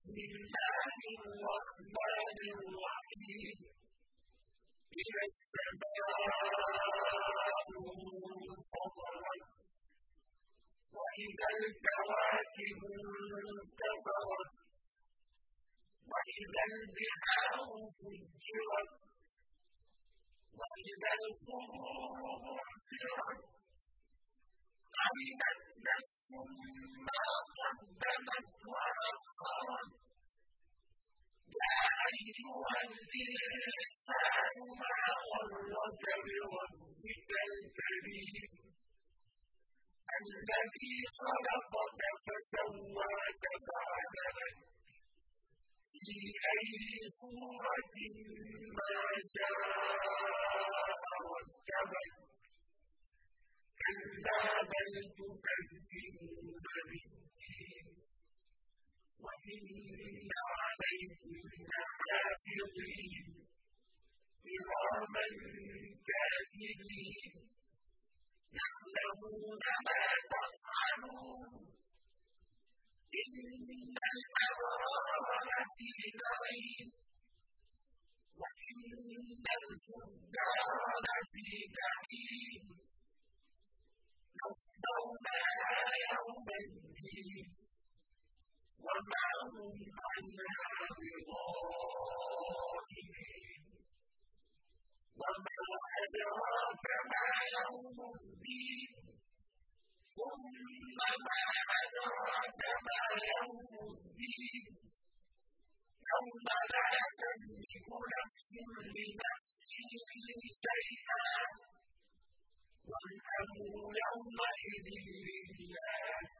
بسم الله الرحمن الرحيم إذا السماء انفطرت وإذا الكواكب انتثرت وإذا البحار فجرت وإذا القبور بعثرت علمت نفس ما قدمت وأخرت يا أيها الإنسان ما غرك بربك الكريم الذي خلقك فسواك فعدلك في أي صورة ما شاء ركبك كلا بل تكذبون بالدين وإن عليكم لحافظين كراما كاتبين يعلمون ما تفعلون إن الأبرار لفي نعيم وإن الفجار لفي جحيم يصلونها يوم الدين وما هم عنها بغائبين وما أدراك ما يوم الدين ثم ما أدراك ما يوم الدين يوم لا تملك نفس لنفس شيئا والأمر يومئذ لله